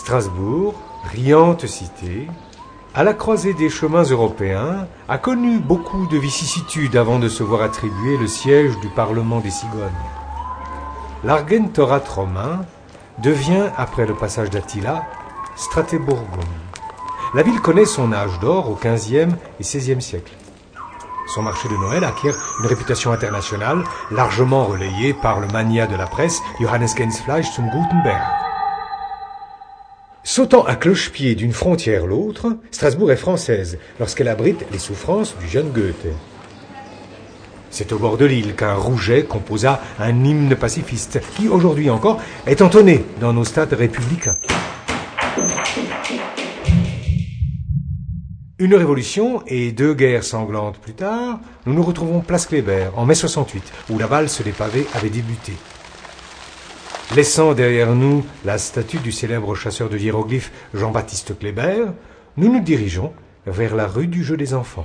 Strasbourg, riante cité, à la croisée des chemins européens, a connu beaucoup de vicissitudes avant de se voir attribuer le siège du Parlement des Cigognes. L'Argentorat romain devient, après le passage d'Attila, Stratébourgum. La ville connaît son âge d'or au XVe et XVIe siècle. Son marché de Noël acquiert une réputation internationale, largement relayée par le magnat de la presse Johannes Gensfleisch zum Gutenberg. Sautant à cloche-pied d'une frontière l'autre, Strasbourg est française lorsqu'elle abrite les souffrances du jeune Goethe. C'est au bord de l'île qu'un Rouget composa un hymne pacifiste qui, aujourd'hui encore, est entonné dans nos stades républicains. Une révolution et 2 guerres sanglantes plus tard, nous nous retrouvons place Kléber, en mai 68, où la valse des pavés avait débuté. Laissant derrière nous la statue du célèbre chasseur de hiéroglyphes Jean-Baptiste Kléber, nous nous dirigeons vers la rue du jeu des enfants.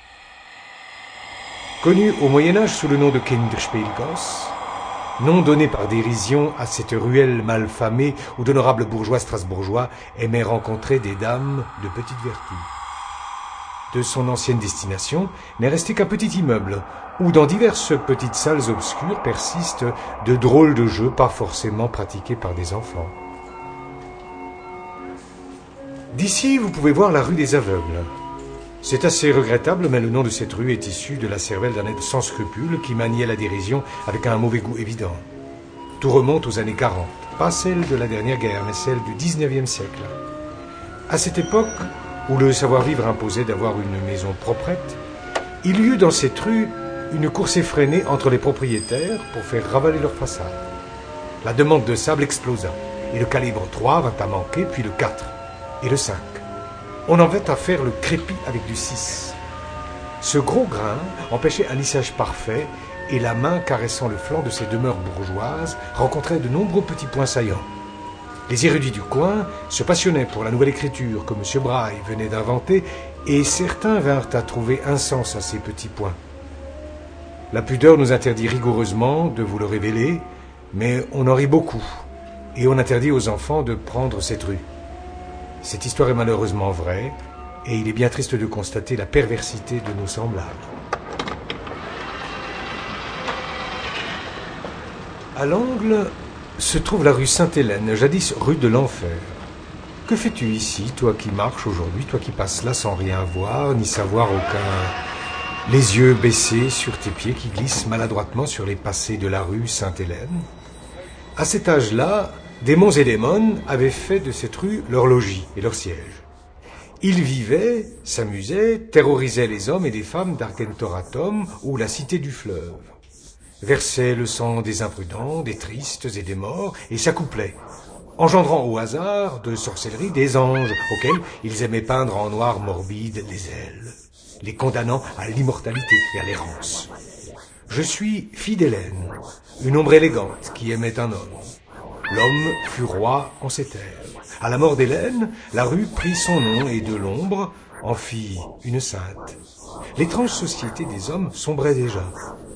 Connue au Moyen-Âge sous le nom de Kinderspielgasse, nom donné par dérision à cette ruelle malfamée où d'honorables bourgeois strasbourgeois aimaient rencontrer des dames de petite vertu. De son ancienne destination n'est resté qu'un petit immeuble, où dans diverses petites salles obscures persistent de drôles de jeux pas forcément pratiqués par des enfants. D'ici, vous pouvez voir la rue des Aveugles. C'est assez regrettable, mais le nom de cette rue est issu de la cervelle d'un être sans scrupules qui maniait la dérision avec un mauvais goût évident. Tout remonte aux années 40, pas celle de la dernière guerre, mais celle du 19e siècle. À cette époque, où le savoir-vivre imposait d'avoir une maison proprette, il y eut dans cette rue une course effrénée entre les propriétaires pour faire ravaler leur façade. La demande de sable explosa, et le calibre 3 vint à manquer, puis le 4, et le 5. On en vint à faire le crépi avec du 6. Ce gros grain empêchait un lissage parfait, et la main caressant le flanc de ces demeures bourgeoises rencontrait de nombreux petits points saillants. Les érudits du coin se passionnaient pour la nouvelle écriture que M. Braille venait d'inventer, et certains vinrent à trouver un sens à ces petits points. La pudeur nous interdit rigoureusement de vous le révéler, mais on en rit beaucoup, et on interdit aux enfants de prendre cette rue. Cette histoire est malheureusement vraie, et il est bien triste de constater la perversité de nos semblables. À l'angle se trouve la rue Sainte-Hélène, jadis rue de l'Enfer. Que fais-tu ici, toi qui marches aujourd'hui, toi qui passes là sans rien voir, ni savoir aucun... Les yeux baissés sur tes pieds qui glissent maladroitement sur les passés de la rue Sainte-Hélène. À cet âge-là, démons et démones avaient fait de cette rue leur logis et leur siège. Ils vivaient, s'amusaient, terrorisaient les hommes et les femmes d'Argentoratum ou la cité du fleuve. Versaient le sang des imprudents, des tristes et des morts, et s'accouplaient, engendrant au hasard de sorcellerie des anges, auxquels ils aimaient peindre en noir morbide les ailes, les condamnant à l'immortalité et à l'errance. Je suis fille d'Hélène, une ombre élégante qui aimait un homme. L'homme fut roi en ces terres. À la mort d'Hélène, la rue prit son nom et de l'ombre en fit une sainte. L'étrange société des hommes sombrait déjà.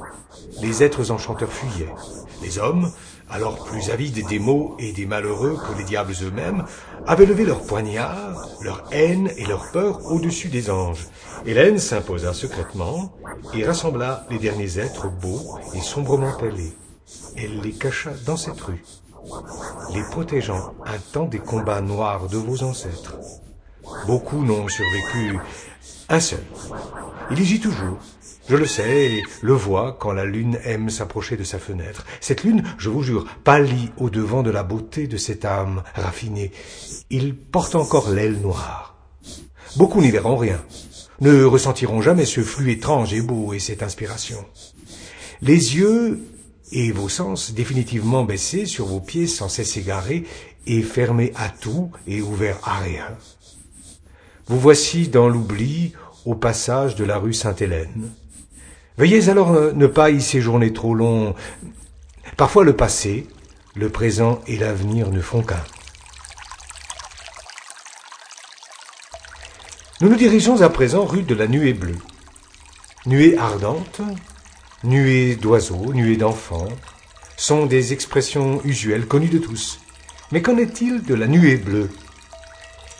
Les êtres enchanteurs fuyaient. Les hommes, alors plus avides des maux et des malheureux que les diables eux-mêmes, avaient levé leurs poignards, leur haine et leur peur au-dessus des anges. Hélène s'imposa secrètement et rassembla les derniers êtres beaux et sombrement ailés. Elle les cacha dans cette rue, les protégeant un temps des combats noirs de vos ancêtres. Beaucoup n'ont survécu, un seul. Il y gît toujours. Je le sais et le vois quand la lune aime s'approcher de sa fenêtre. Cette lune, je vous jure, pâlit au-devant de la beauté de cette âme raffinée. Il porte encore l'aile noire. Beaucoup n'y verront rien, ne ressentiront jamais ce flux étrange et beau et cette inspiration. Les yeux et vos sens définitivement baissés sur vos pieds sans cesse égarés et fermés à tout et ouverts à rien. Vous voici dans l'oubli au passage de la rue Sainte-Hélène. Veuillez alors ne pas y séjourner trop long. Parfois le passé, le présent et l'avenir ne font qu'un. Nous nous dirigeons à présent rue de la Nuée Bleue. Nuée ardente, nuée d'oiseaux, nuée d'enfants, sont des expressions usuelles connues de tous. Mais qu'en est-il de la nuée bleue,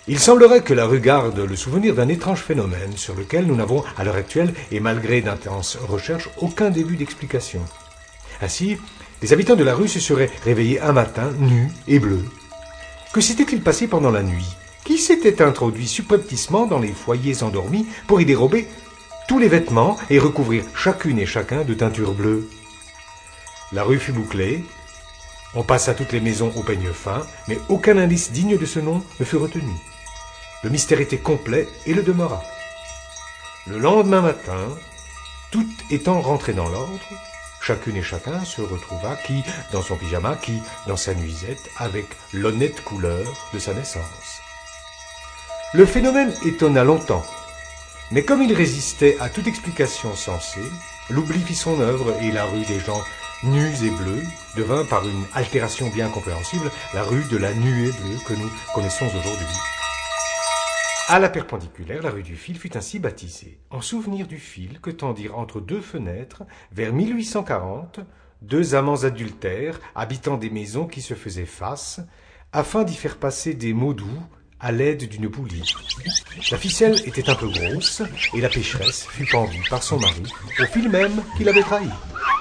Il semblerait que la rue garde le souvenir d'un étrange phénomène sur lequel nous n'avons, à l'heure actuelle, et malgré d'intenses recherches, aucun début d'explication. Ainsi, les habitants de la rue se seraient réveillés un matin, nus et bleus. Que s'était-il passé pendant la nuit? Qui s'était introduit subrepticement dans les foyers endormis pour y dérober tous les vêtements et recouvrir chacune et chacun de teinture bleue? La rue fut bouclée. On passa toutes les maisons au peigne fin, mais aucun indice digne de ce nom ne fut retenu. Le mystère était complet et le demeura. Le lendemain matin, tout étant rentré dans l'ordre, chacune et chacun se retrouva, qui dans son pyjama, qui dans sa nuisette, avec l'honnête couleur de sa naissance. Le phénomène étonna longtemps, mais comme il résistait à toute explication sensée, l'oubli fit son œuvre et la rue des gens nus et bleus devint, par une altération bien compréhensible, la rue de la nuée bleue que nous connaissons aujourd'hui. À la perpendiculaire, la rue du Fil fut ainsi baptisée, en souvenir du fil que tendirent entre deux fenêtres, vers 1840, deux amants adultères habitant des maisons qui se faisaient face, afin d'y faire passer des mots doux à l'aide d'une poulie. La ficelle était un peu grosse, et la pécheresse fut pendue par son mari au fil même qui l'avait trahi.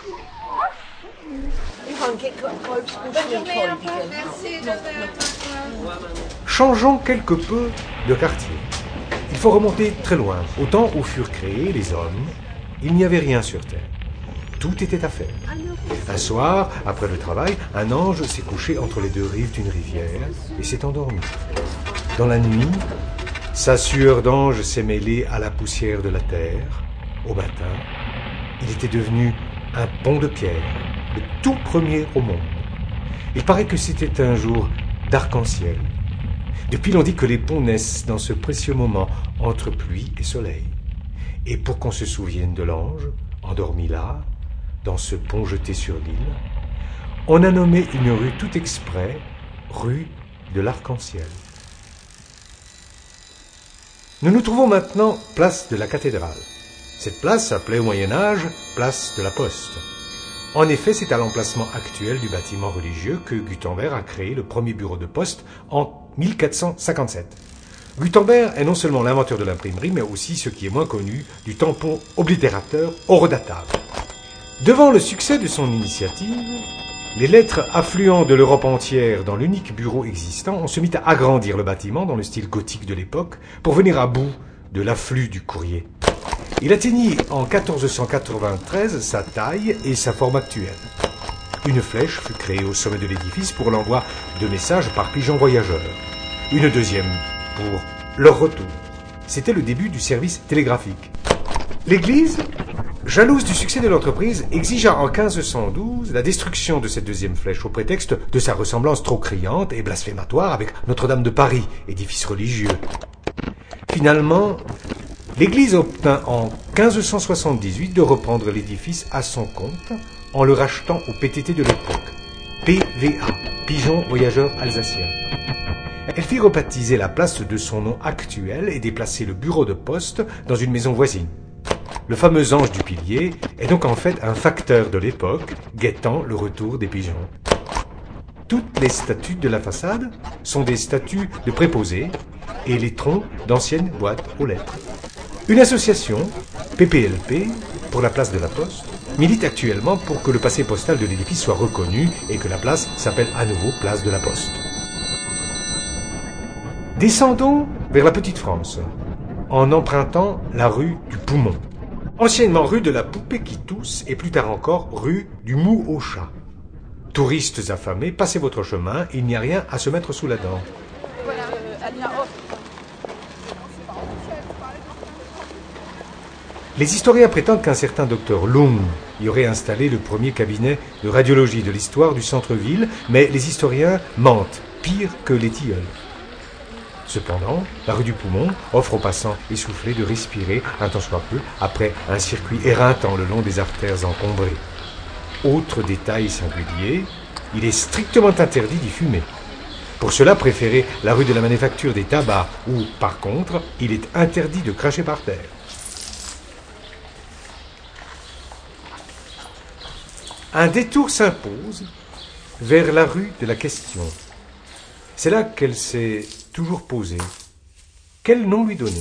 Changeons quelque peu de quartier. Il faut remonter très loin, au temps où furent créés les hommes. Il n'y avait rien sur terre. Tout était à faire. Un soir, après le travail, un ange s'est couché entre les deux rives d'une rivière et s'est endormi. Dans la nuit, sa sueur d'ange s'est mêlée à la poussière de la terre. Au matin, il était devenu un pont de pierre, le tout premier au monde. Il paraît que c'était un jour d'arc-en-ciel. Depuis, l'on dit que les ponts naissent dans ce précieux moment entre pluie et soleil. Et pour qu'on se souvienne de l'ange, endormi là, dans ce pont jeté sur l'île, on a nommé une rue tout exprès rue de l'Arc-en-Ciel. Nous nous trouvons maintenant place de la cathédrale. Cette place s'appelait au Moyen-Âge place de la Poste. En effet, c'est à l'emplacement actuel du bâtiment religieux que Gutenberg a créé le premier bureau de poste en 1457. Gutenberg est non seulement l'inventeur de l'imprimerie, mais aussi, ce qui est moins connu, du tampon oblitérateur horodatable. Devant le succès de son initiative, les lettres affluant de l'Europe entière dans l'unique bureau existant, on se mit à agrandir le bâtiment dans le style gothique de l'époque pour venir à bout de l'afflux du courrier. Il atteignit en 1493 sa taille et sa forme actuelle. Une flèche fut créée au sommet de l'édifice pour l'envoi de messages par pigeons voyageurs. Une deuxième pour leur retour. C'était le début du service télégraphique. L'Église, jalouse du succès de l'entreprise, exigea en 1512 la destruction de cette deuxième flèche au prétexte de sa ressemblance trop criante et blasphématoire avec Notre-Dame de Paris, édifice religieux. Finalement, l'Église obtint en 1578 de reprendre l'édifice à son compte en le rachetant au PTT de l'époque, PVA, Pigeons Voyageurs Alsaciens. Elle fit rebaptiser la place de son nom actuel et déplacer le bureau de poste dans une maison voisine. Le fameux ange du pilier est donc en fait un facteur de l'époque, guettant le retour des pigeons. Toutes les statues de la façade sont des statues de préposés et les troncs d'anciennes boîtes aux lettres. Une association, PPLP, pour la place de la Poste, milite actuellement pour que le passé postal de l'édifice soit reconnu et que la place s'appelle à nouveau place de la Poste. Descendons vers la Petite France, en empruntant la rue du Poumon, anciennement rue de la Poupée qui tousse et plus tard encore rue du Mou au Chat. Touristes affamés, passez votre chemin, il n'y a rien à se mettre sous la dent. Les historiens prétendent qu'un certain docteur Lung y aurait installé le premier cabinet de radiologie de l'histoire du centre-ville, mais les historiens mentent, pire que les tilleuls. Cependant, la rue du Poumon offre aux passants essoufflés de respirer un tant soit peu après un circuit éreintant le long des artères encombrées. Autre détail singulier, il est strictement interdit d'y fumer. Pour cela, préférez la rue de la Manufacture des Tabacs, où, par contre, il est interdit de cracher par terre. Un détour s'impose vers la rue de la Question. C'est là qu'elle s'est toujours posée, Quel nom lui donner?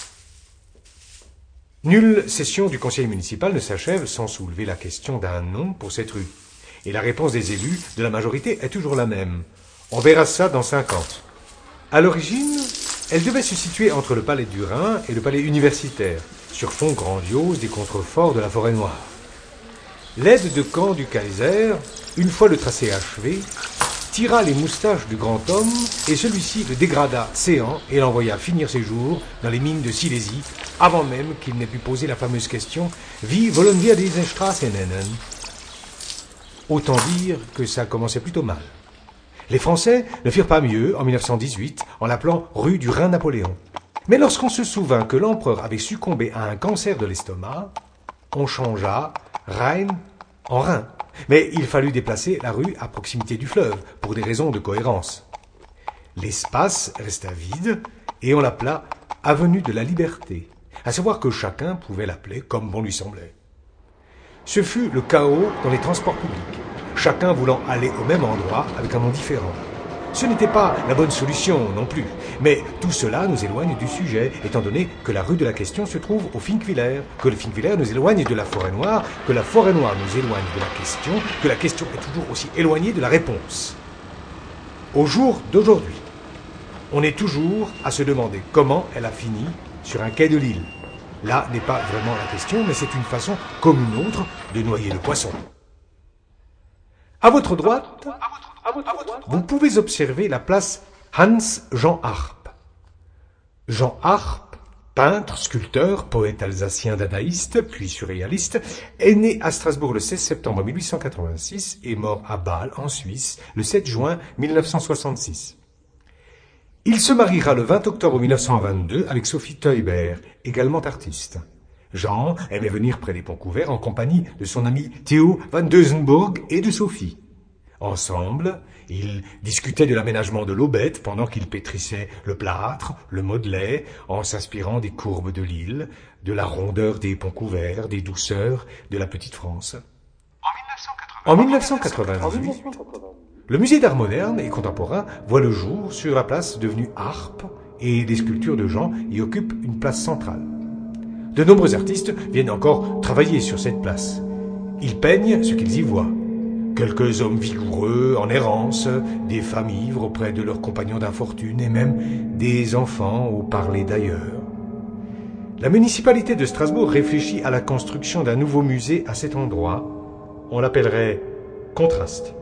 Nulle session du conseil municipal ne s'achève sans soulever la question d'un nom pour cette rue. Et la réponse des élus de la majorité est toujours la même. On verra ça dans 5 ans. À l'origine, elle devait se situer entre le palais du Rhin et le palais universitaire, sur fond grandiose des contreforts de la forêt noire. L'aide de camp du Kaiser, une fois le tracé achevé, tira les moustaches du grand homme et celui-ci le dégrada séant et l'envoya finir ses jours dans les mines de Silésie avant même qu'il n'ait pu poser la fameuse question « Wie wollen wir diese Straße nennen ?» Autant dire que ça commençait plutôt mal. Les Français ne firent pas mieux en 1918 en l'appelant rue du Rhin-Napoléon. Mais lorsqu'on se souvint que l'empereur avait succombé à un cancer de l'estomac, on changea Rhin en Rhin. Mais il fallut déplacer la rue à proximité du fleuve, pour des raisons de cohérence. L'espace resta vide, et on l'appela Avenue de la Liberté, à savoir que chacun pouvait l'appeler comme bon lui semblait. Ce fut le chaos dans les transports publics, chacun voulant aller au même endroit avec un nom différent. Ce n'était pas la bonne solution non plus, mais tout cela nous éloigne du sujet, étant donné que la rue de la question se trouve au Finckwiller, que le Finckwiller nous éloigne de la forêt noire, que la forêt noire nous éloigne de la question, que la question est toujours aussi éloignée de la réponse. Au jour d'aujourd'hui, on est toujours à se demander comment elle a fini sur un quai de Lille. Là n'est pas vraiment la question, mais c'est une façon, comme une autre, de noyer le poisson. À votre droite, vous pouvez observer la place Hans-Jean Arp. Jean Arp, peintre, sculpteur, poète alsacien dadaïste, puis surréaliste, est né à Strasbourg le 16 septembre 1886 et mort à Bâle, en Suisse, le 7 juin 1966. Il se mariera le 20 octobre 1922 avec Sophie Teubert, également artiste. Jean aimait venir près des ponts couverts en compagnie de son ami Theo van Deusenburg et de Sophie. Ensemble, ils discutaient de l'aménagement de l'Aubette pendant qu'ils pétrissaient le plâtre, le modelait, en s'inspirant des courbes de l'île, de la rondeur des ponts couverts, des douceurs de la petite France. En 1998, le musée d'art moderne et contemporain voit le jour sur la place devenue Arp et des sculptures de Jean y occupent une place centrale. De nombreux artistes viennent encore travailler sur cette place. Ils peignent ce qu'ils y voient. Quelques hommes vigoureux en errance, des femmes ivres auprès de leurs compagnons d'infortune et même des enfants au parler d'ailleurs. La municipalité de Strasbourg réfléchit à la construction d'un nouveau musée à cet endroit. On l'appellerait Contraste.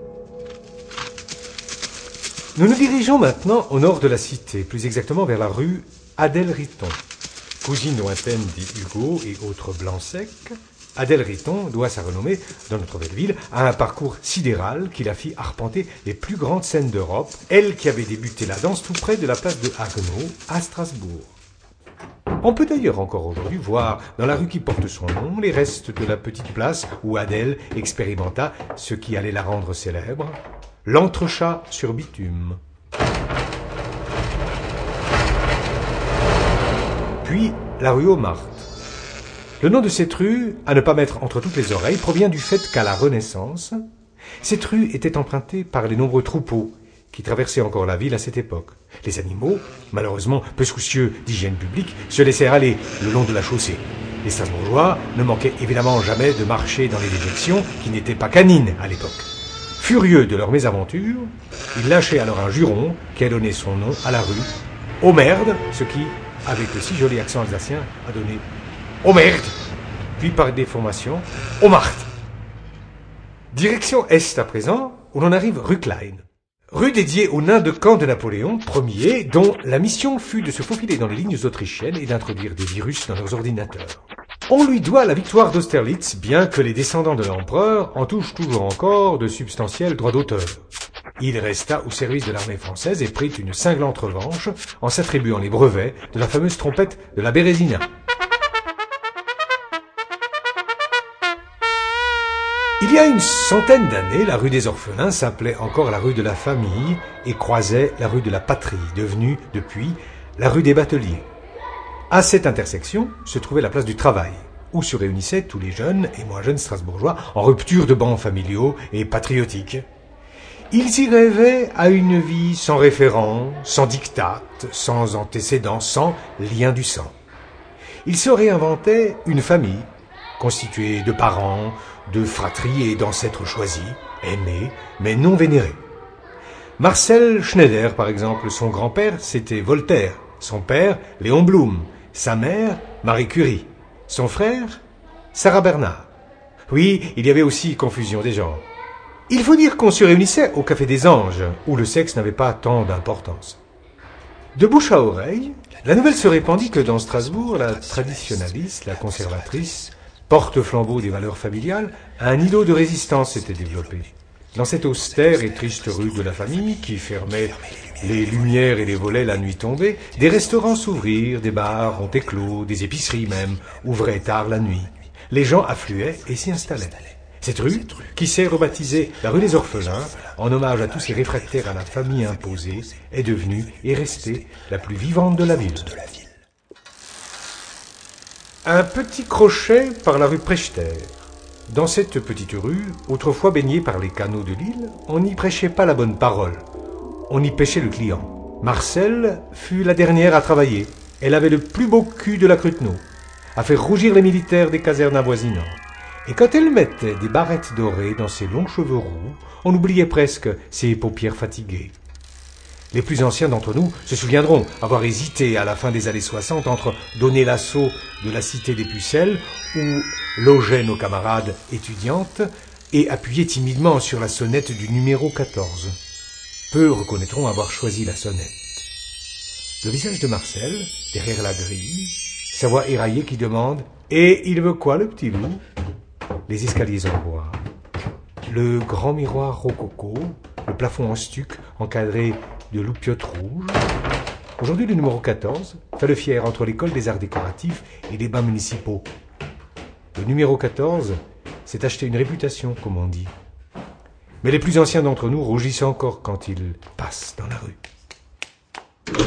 Nous nous dirigeons maintenant au nord de la cité, plus exactement vers la rue Adèle Riton. Cousine lointaine dit Hugo et autres Blanc-Sec, Adèle Riton doit sa renommée dans notre belle ville à un parcours sidéral qui la fit arpenter les plus grandes scènes d'Europe, elle qui avait débuté la danse tout près de la place de Haguenau à Strasbourg. On peut d'ailleurs encore aujourd'hui voir dans la rue qui porte son nom les restes de la petite place où Adèle expérimenta ce qui allait la rendre célèbre, l'entrechat sur bitume. Puis la rue aux Martes. Le nom de cette rue, à ne pas mettre entre toutes les oreilles, provient du fait qu'à la Renaissance, cette rue était empruntée par les nombreux troupeaux qui traversaient encore la ville à cette époque. Les animaux, malheureusement peu soucieux d'hygiène publique, se laissèrent aller le long de la chaussée. Les Strasbourgeois ne manquaient évidemment jamais de marcher dans les déjections qui n'étaient pas canines à l'époque. Furieux de leur mésaventure, ils lâchaient alors un juron qui a donné son nom à la rue Aux Merdes, ce qui, avec le si joli accent alsacien, a donné Aux Merdes, puis par déformation, Aux Martes. Direction Est à présent, où l'on arrive rue Klein. Rue dédiée aux nains de camp de Napoléon Ier, dont la mission fut de se faufiler dans les lignes autrichiennes et d'introduire des virus dans leurs ordinateurs. On lui doit la victoire d'Austerlitz, bien que les descendants de l'empereur en touchent toujours encore de substantiels droits d'auteur. Il resta au service de l'armée française et prit une cinglante revanche en s'attribuant les brevets de la fameuse trompette de la Bérésina. Il y a une centaine d'années, la rue des Orphelins s'appelait encore la rue de la Famille et croisait la rue de la Patrie, devenue, depuis, la rue des Bateliers. À cette intersection se trouvait la place du Travail, où se réunissaient tous les jeunes et moins jeunes Strasbourgeois en rupture de bancs familiaux et patriotiques. Ils y rêvaient à une vie sans référent, sans diktat, sans antécédents, sans lien du sang. Ils se réinventaient une famille, constituée de parents, de fratries et d'ancêtres choisis, aimés, mais non vénérés. Marcel Schneider, par exemple, son grand-père, c'était Voltaire, son père, Léon Blum, sa mère, Marie Curie, son frère, Sarah Bernard. Oui, il y avait aussi confusion des genres. Il faut dire qu'on se réunissait au Café des Anges, où le sexe n'avait pas tant d'importance. De bouche à oreille, la nouvelle se répandit que dans Strasbourg, la traditionnaliste, la conservatrice, porte-flambeau des valeurs familiales, un îlot de résistance s'était développé. Dans cette austère et triste rue de la famille, qui fermait les lumières et les volets la nuit tombée, des restaurants s'ouvrirent, des bars ont éclos, des épiceries même, ouvraient tard la nuit. Les gens affluaient et s'y installaient. Cette rue, qui s'est rebaptisée la rue des Orphelins, en hommage à tous ces réfractaires à la famille imposée, est devenue et restée la plus vivante de la ville. Un petit crochet par la rue Prechter. Dans cette petite rue, autrefois baignée par les canaux de l'île, on n'y prêchait pas la bonne parole. On y pêchait le client. Marcel fut la dernière à travailler. Elle avait le plus beau cul de la Cruteno, à faire rougir les militaires des casernes avoisinantes. Et quand elle mettait des barrettes dorées dans ses longs cheveux roux, on oubliait presque ses paupières fatiguées. Les plus anciens d'entre nous se souviendront avoir hésité à la fin des années 60 entre donner l'assaut de la cité des Pucelles, où logeaient nos camarades étudiantes, et appuyer timidement sur la sonnette du numéro 14. Peu reconnaîtront avoir choisi la sonnette. Le visage de Marcel, derrière la grille, sa voix éraillée qui demande « Et il veut quoi, le petit loup ?» Les escaliers en bois, le grand miroir rococo, le plafond en stuc encadré de loupiottes rouges. Aujourd'hui, le numéro 14 fait le fier entre l'école des arts décoratifs et les bains municipaux. Le numéro 14 s'est acheté une réputation, comme on dit. Mais les plus anciens d'entre nous rougissent encore quand ils passent dans la rue.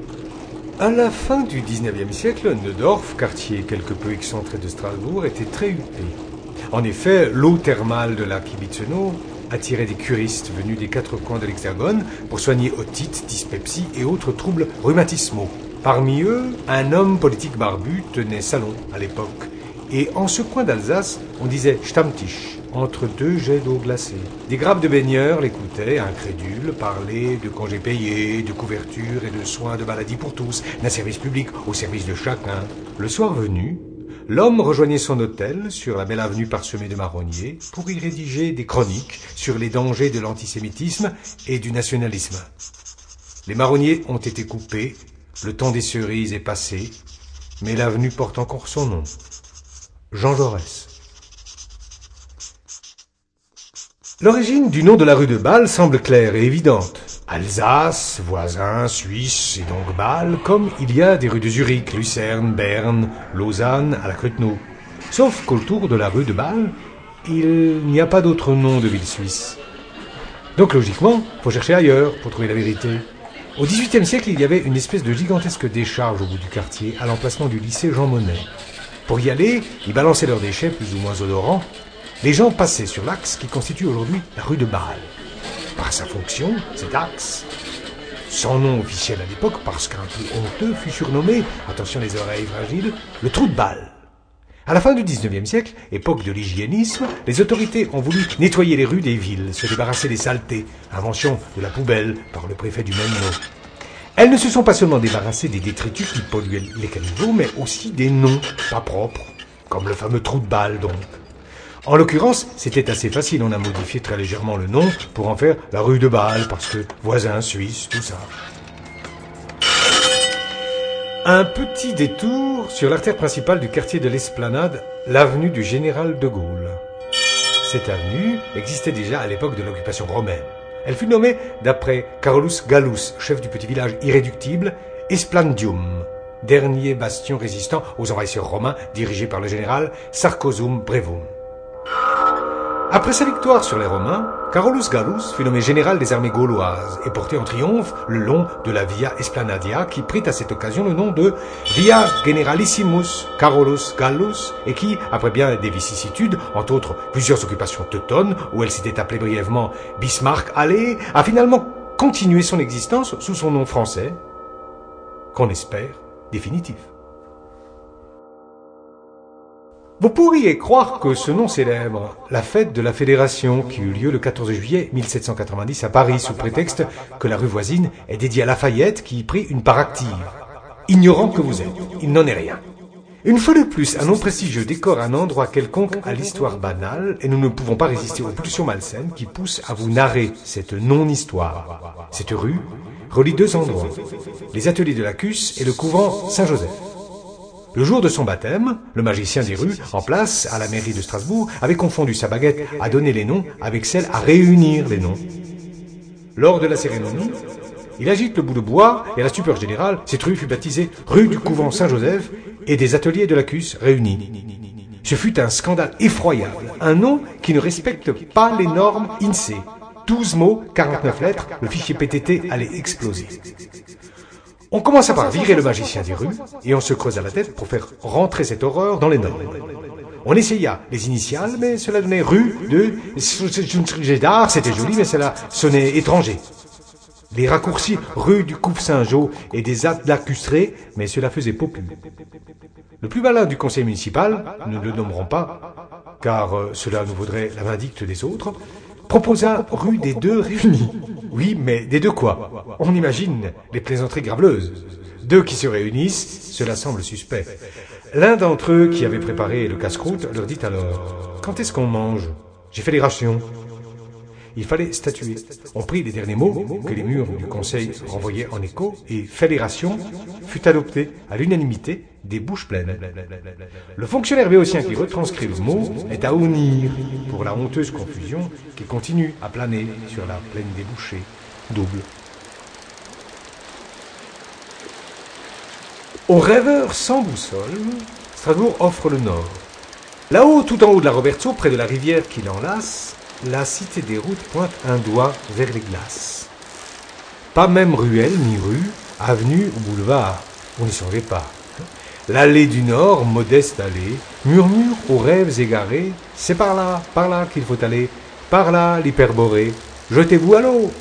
À la fin du XIXe siècle, Neudorf, quartier quelque peu excentré de Strasbourg, était très huppé. En effet, l'eau thermale de la Kibitzenau attirait des curistes venus des quatre coins de l'Hexagone pour soigner otite, dyspepsie et autres troubles rhumatismaux. Parmi eux, un homme politique barbu tenait salon à l'époque. Et en ce coin d'Alsace, on disait Stammtisch, entre deux jets d'eau glacée. Des grappes de baigneurs l'écoutaient, incrédules, parler de congés payés, de couverture et de soins de maladie pour tous, d'un service public au service de chacun. Le soir venu, l'homme rejoignait son hôtel sur la belle avenue parsemée de marronniers pour y rédiger des chroniques sur les dangers de l'antisémitisme et du nationalisme. Les marronniers ont été coupés, le temps des cerises est passé, mais l'avenue porte encore son nom. Jean Jaurès. L'origine du nom de la rue de Bâle semble claire et évidente. Alsace, voisin, Suisse et donc Bâle, comme il y a des rues de Zurich, Lucerne, Berne, Lausanne, à la Cruteno. Sauf qu'autour de la rue de Bâle, il n'y a pas d'autre nom de ville suisse. Donc logiquement, faut chercher ailleurs pour trouver la vérité. Au XVIIIe siècle, il y avait une espèce de gigantesque décharge au bout du quartier, à l'emplacement du lycée Jean Monnet. Pour y aller, ils balançaient leurs déchets plus ou moins odorants. Les gens passaient sur l'axe qui constitue aujourd'hui la rue de Bâle. Par sa fonction, cet axe, sans nom officiel à l'époque parce qu'un peu honteux, fut surnommé, attention les oreilles fragiles, le trou de Bâle. À la fin du XIXe siècle, époque de l'hygiénisme, les autorités ont voulu nettoyer les rues des villes, se débarrasser des saletés, invention de la poubelle par le préfet du même nom. Elles ne se sont pas seulement débarrassées des détritus qui polluaient les caniveaux, mais aussi des noms pas propres, comme le fameux trou de Bâle donc. En l'occurrence, c'était assez facile, on a modifié très légèrement le nom pour en faire la rue de Bâle, parce que voisin suisse, tout ça. Un petit détour sur l'artère principale du quartier de l'Esplanade, l'avenue du Général de Gaulle. Cette avenue existait déjà à l'époque de l'occupation romaine. Elle fut nommée d'après Carolus Gallus, chef du petit village irréductible, Esplandium, dernier bastion résistant aux envahisseurs romains dirigé par le général Sarcosum Brevum. Après sa victoire sur les Romains, Carolus Gallus fut nommé général des armées gauloises et porté en triomphe le long de la Via Esplanadia qui prit à cette occasion le nom de Via Generalissimus Carolus Gallus et qui, après bien des vicissitudes, entre autres plusieurs occupations teutones où elle s'était appelée brièvement Bismarck-Allée, a finalement continué son existence sous son nom français, qu'on espère définitif. Vous pourriez croire que ce nom célèbre la fête de la Fédération qui eut lieu le 14 juillet 1790 à Paris sous prétexte que la rue voisine est dédiée à Lafayette qui y prit une part active. Ignorant que vous êtes, il n'en est rien. Une fois de plus, un nom prestigieux décore un endroit quelconque à l'histoire banale et nous ne pouvons pas résister aux pulsions malsaines qui poussent à vous narrer cette non-histoire. Cette rue relie deux endroits, les ateliers de Lacus et le couvent Saint-Joseph. Le jour de son baptême, le magicien des rues, en place à la mairie de Strasbourg, avait confondu sa baguette à donner les noms avec celle à réunir les noms. Lors de la cérémonie, il agite le bout de bois et à la stupeur générale, cette rue fut baptisée rue du couvent Saint-Joseph et des ateliers de Lacus réunis. Ce fut un scandale effroyable, un nom qui ne respecte pas les normes INSEE. 12 mots, 49 lettres, le fichier PTT allait exploser. On commença par virer le magicien des rues et on se creusa la tête pour faire rentrer cette horreur dans les normes. On essaya les initiales, mais cela donnait rue de Gédard, c'était joli, mais cela sonnait étranger. Les raccourcis rue du Couve Saint-Jean et des Atlacustrés, mais cela faisait popu. Le plus malin du conseil municipal, nous ne le nommerons pas, car cela nous vaudrait la vindicte des autres, proposa rue des Deux Réunis. Oui, mais des deux quoi? On imagine les plaisanteries graveleuses. Deux qui se réunissent, cela semble suspect. L'un d'entre eux, qui avait préparé le casse-croûte, leur dit alors « Quand est-ce qu'on mange? J'ai fait les rations. » Il fallait statuer. On prit les derniers mots que les murs du conseil renvoyaient en écho et « fait les rations » fut adopté à l'unanimité des bouches pleines. Le fonctionnaire béotien qui retranscrit le mot est à honnir pour la honteuse confusion qui continue à planer sur la plaine débouchée, double. Aux rêveurs sans boussole, Strasbourg offre le nord. Là-haut, tout en haut de la Roberto, près de la rivière qui l'enlace, la cité des routes pointe un doigt vers les glaces. Pas même ruelle ni rue, avenue ou boulevard, on n'y songeait pas. L'allée du Nord, modeste allée, murmure aux rêves égarés, c'est par là qu'il faut aller, par là l'hyperborée, jetez-vous à l'eau.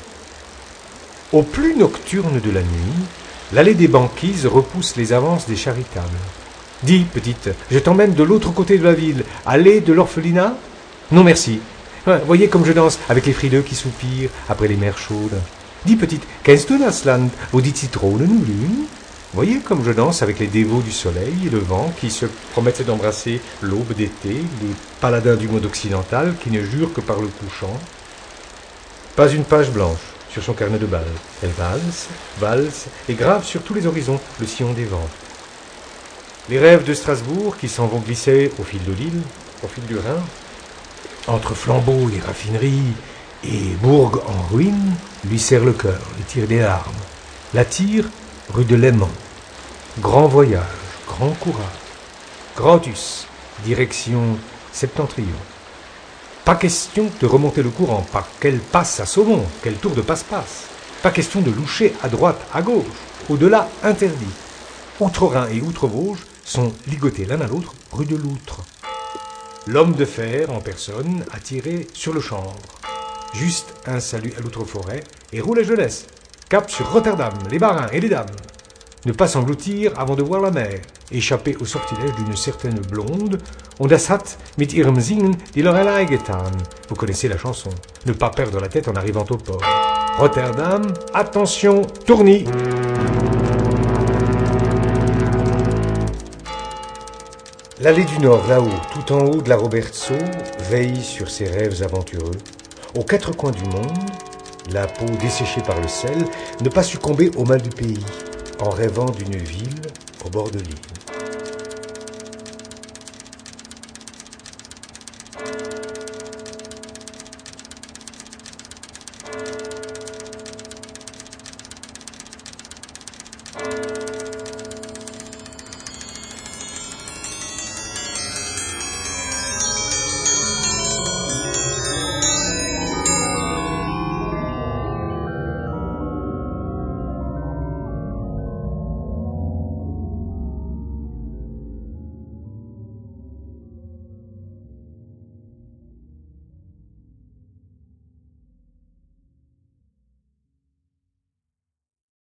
Au plus nocturne de la nuit, l'allée des banquises repousse les avances des charitables. Dis, petite, je t'emmène de l'autre côté de la ville, allée de l'orphelinat? Non merci. Voyez comme je danse avec les frileux qui soupirent après les mers chaudes. Dis, petite, kennst du das Land, wo die Zitronen blühen? Voyez comme je danse avec les dévots du soleil et le vent qui se promettent d'embrasser l'aube d'été, les paladins du monde occidental qui ne jurent que par le couchant. Pas une page blanche sur son carnet de balles. Elle valse et grave sur tous les horizons le sillon des vents. Les rêves de Strasbourg qui s'en vont glisser au fil de l'île, au fil du Rhin, entre flambeaux et raffineries et bourg en ruine, lui serre le cœur, lui tire des larmes. La tire rue de Léman. Grand voyage, grand courage. Grantus, direction septentrion. Pas question de remonter le courant, par quel passe à saumon, quel tour de passe-passe. Pas question de loucher à droite, à gauche, au-delà interdit. Outre-Rhin et Outre-Vosges sont ligotés l'un à l'autre rue de Loutre. L'homme de fer en personne a tiré sur le chanvre. Juste un salut à l'Outre-Forêt et roule à jeunesse. Cap sur Rotterdam, les marins et les dames. Ne pas s'engloutir avant de voir la mer. Échapper au sortilège d'une certaine blonde. Und das hat mit ihrem Singen die Lorelei getan. Vous connaissez la chanson. Ne pas perdre la tête en arrivant au port. Rotterdam, attention, tournis. L'allée du Nord, là-haut, tout en haut de la Robertso, veille sur ses rêves aventureux. Aux quatre coins du monde, la peau desséchée par le sel, ne pas succomber au mal du pays, en rêvant d'une ville au bord de l'île.